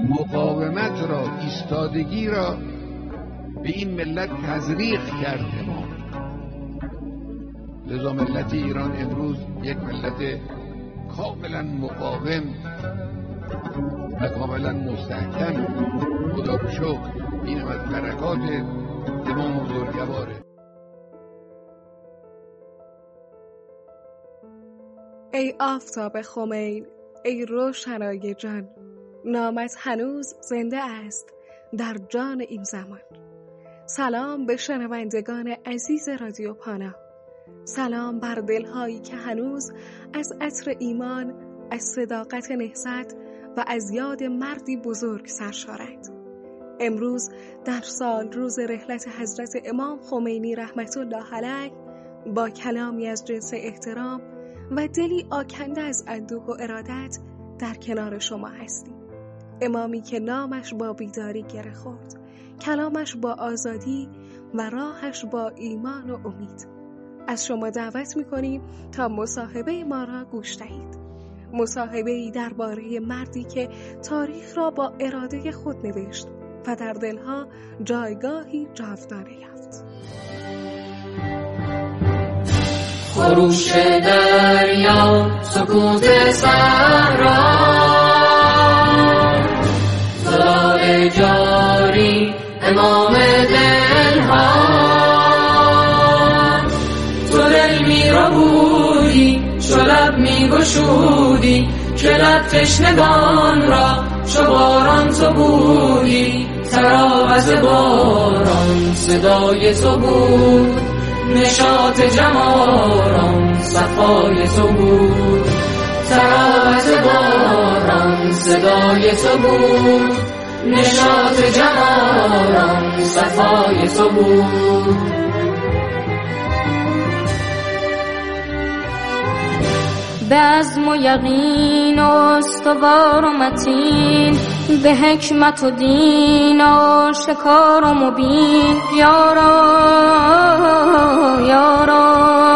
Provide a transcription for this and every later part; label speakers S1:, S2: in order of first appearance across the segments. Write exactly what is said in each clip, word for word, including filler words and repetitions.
S1: مقاومت را، ایستادگی را به این ملت تزریق کرد امام. لذا ملت ایران امروز یک ملت کاملا مقاوم و کاملا مستحکم، خدا رو شکر. این از برکات امام بزرگواره.
S2: ای آفتاب خمین، ای روشنای جان، نامت هنوز زنده است در جان این زمان. سلام به شنوندگان عزیز رادیو پانا، سلام بر دلهایی که هنوز از عطر ایمان، از صداقت نهضت و از یاد مردی بزرگ سرشارند. امروز در سال روز رحلت حضرت امام خمینی رحمت الله علیه با کلامی از جنس احترام و دلی آکنده از اندوه و ارادت در کنار شما هستیم. امامی که نامش با بیداری گره خورد، کلامش با آزادی و راهش با ایمان و امید. از شما دعوت می‌کنیم تا مصاحبه ما را گوش دهید. مصاحبه‌ای درباره مردی که تاریخ را با اراده خود نوشت و در دلها جایگاهی جاودانه یافت.
S3: خروش دریا، سکوت صحرا، صدای جاری امام دلها. تو دل می رو بودی، چو لب می گشودی، که لب تشنگان را چو باران تو بودی. تراوت باران صدای تو بود، نشاط جماران صفای تو بود. تراوت باران صدای تو بود، نشاط جماران صفای تو بود.
S4: به عزم و یقین و استوار و متین، به حکمت و دین و شکار و مبین. یارا یارا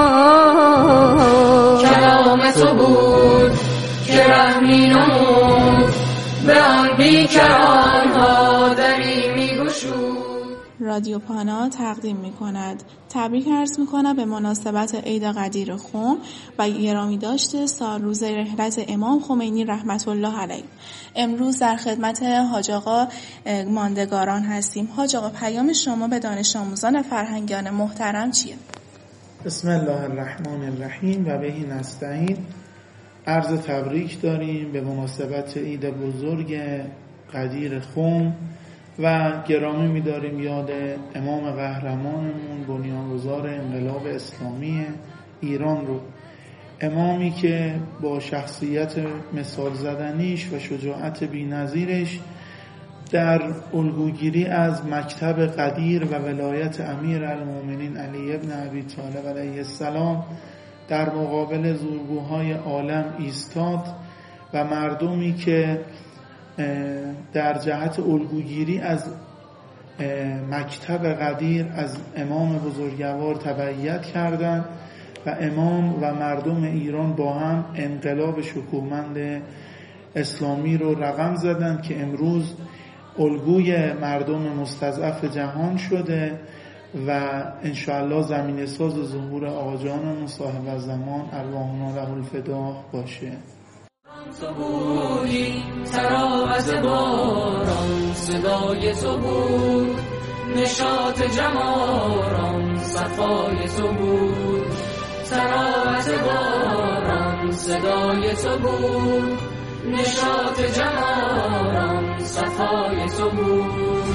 S3: کلام تو بود که رحمی نمود، به آن بیکران ها دری می گشود.
S5: رادیو پانا تقدیم می کند. تبریک عرض می کنم به مناسبت عید قدیر خم و گرامی داشته سال روز رحلت امام خمینی رحمت الله علیه. امروز در خدمت حاج آقا ماندگاران هستیم. حاج آقا، پیام شما به دانش آموزان فرهنگیان محترم چیه؟
S6: بسم الله الرحمن الرحیم و بهی نستعین. عرض تبریک داریم به مناسبت عید بزرگ قدیر خم و گرامی می‌داریم یاد امام قهرمانمون، بنیانگذار انقلاب اسلامی ایران رو. امامی که با شخصیت مثال زدنیش و شجاعت بی‌نظیرش در الگوگیری از مکتب قدیر و ولایت امیر المؤمنین علی ابن ابی طالب علیه السلام در مقابل زورگوهای عالم ایستاد و مردمی که در جهت الگوگیری از مکتب قدیر از امام بزرگوار تبعیت کردند و امام و مردم ایران با هم انقلاب شکوهمند اسلامی رو رقم زدند که امروز الگوی مردم مستضعف جهان شده و انشاءالله زمینه ساز ظهور آقا جانمون صاحب زمان ارواحنا له الفدا باشه.
S3: تو بودی، تراوت باران صدای تو بود، نشاط جماران صفای تو بود. تراوت باران صدای تو بود، نشاط جماران صفای تو بود.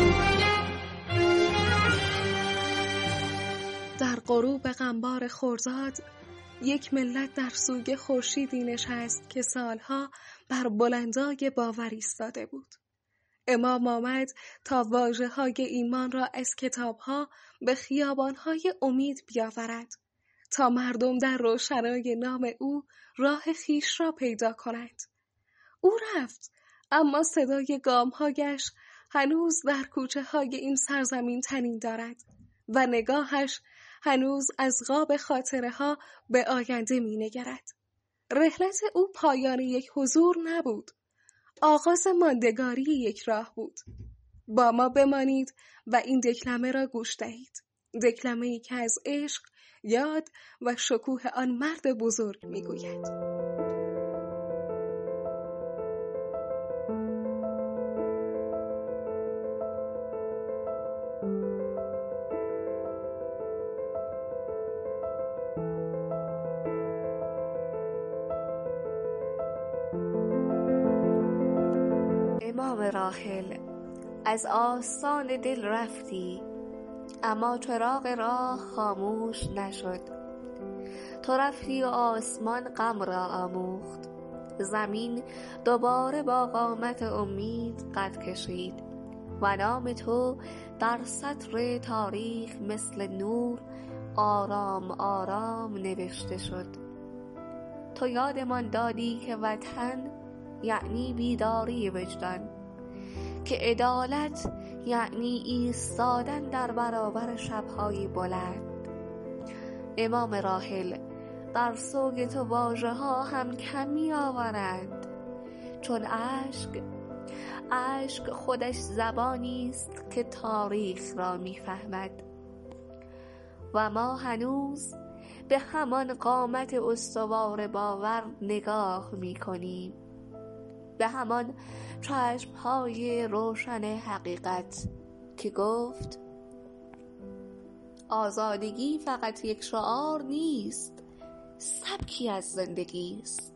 S2: در غروب قنبار خرداد یک ملت در سوگ خورشیدی نشست که سالها بر بلندای باور ایستاده بود. امام آمد تا واژه‌های ایمان را از کتاب‌ها به خیابان‌های امید بیاورد، تا مردم در روشنای نام او راه خیش را پیدا کنند. او رفت، اما صدای گام‌هایش هنوز در کوچه‌های این سرزمین طنین دارد و نگاهش هنوز از غاب خاطره ها به آینده می نگرد. رحلت او پایان یک حضور نبود. آغاز ماندگاری یک راه بود. با ما بمانید و این دکلمه را گوش دهید. دکلمه‌ای که از عشق، یاد و شکوه آن مرد بزرگ میگوید.
S7: امام راحل، از آستان دل رفتی، اما چراغ راه خاموش نشد. تو رفتی و آسمان غم را آموخت، زمین دوباره با قامت امید قد کشید و نام تو در سطر تاریخ مثل نور آرام آرام نوشته شد. تو یادمان دادی که وطن یعنی بیداری وجدان، که عدالت یعنی ایستادن در برابر شب‌های بلند. امام راحل، در سوگ تو واژه ها هم کمی آورند، چون اشک اشک خودش زبانی است که تاریخ را میفهمد و ما هنوز به همان قامت استوار باور نگاه میکنیم، به همان چشم‌های روشن حقیقت که گفت آزادگی فقط یک شعار نیست، سبکی از زندگی است.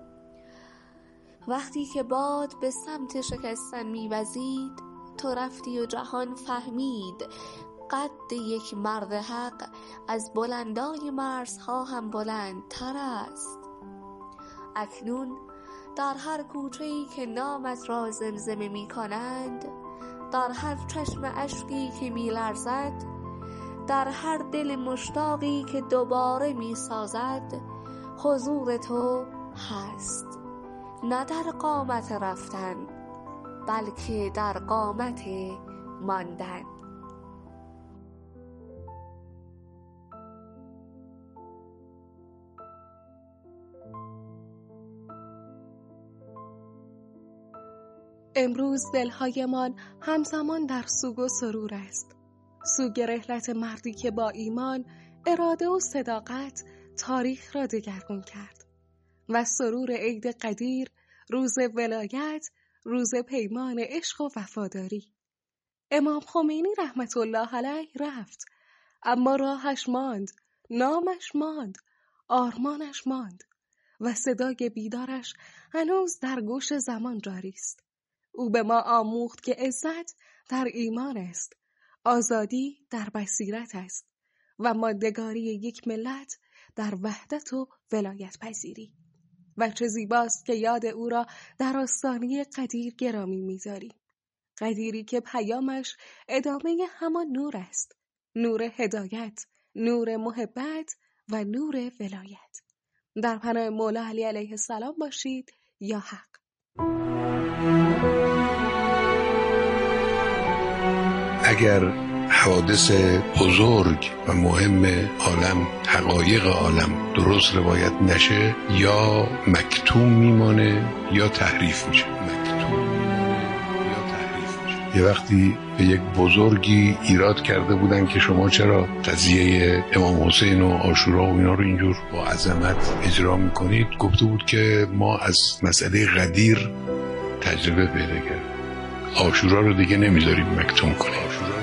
S7: وقتی که باد به سمت شکستن می‌وزید، تو رفتی و جهان فهمید قد یک مرد حق از بلندای مرزها هم بلندتر است. اکنون در هر کوچه‌ای که نامت را زمزمه می‌کنند، در هر چشم اشکی که می‌لرزد، در هر دل مشتاقی که دوباره می‌سازد، حضور تو هست، نه در قامت رفتن بلکه در قامت ماندن.
S2: امروز دلهایمان همزمان در سوگ و سرور است. سوگ رحلت مردی که با ایمان، اراده و صداقت تاریخ را دگرگون کرد و سرور عید قدیر، روز ولایت، روز پیمان عشق و وفاداری. امام خمینی رحمت الله علیه رفت، اما راهش ماند، نامش ماند، آرمانش ماند و صدای بیدارش هنوز در گوش زمان جاری است. او به ما آموخت که عزت در ایمان است، آزادی در بصیرت است و ماندگاری یک ملت در وحدت و ولایت پذیری. و چه زیباست که یاد او را در آستانه قدیر گرامی می‌داریم. قدیری که پیامش ادامه همان نور است، نور هدایت، نور محبت و نور ولایت. در پناه مولا علی علیه السلام باشید یا حق.
S1: اگر حوادث بزرگ و مهم عالم، حقایق عالم درست روایت نشه، یا مکتوم میمانه یا تحریف میشه. مکتوم میمانه یا تحریف میشه. یه وقتی به یک بزرگی ایراد کرده بودن که شما چرا قضیه امام حسین و عاشورا و اینا رو اینجور با عظمت اجرا میکنید؟ گفته بود که ما از مسئله غدیر تجربه پیدا کردیم، عاشورا رو دیگه نمیذاریم مکتوم کنیم.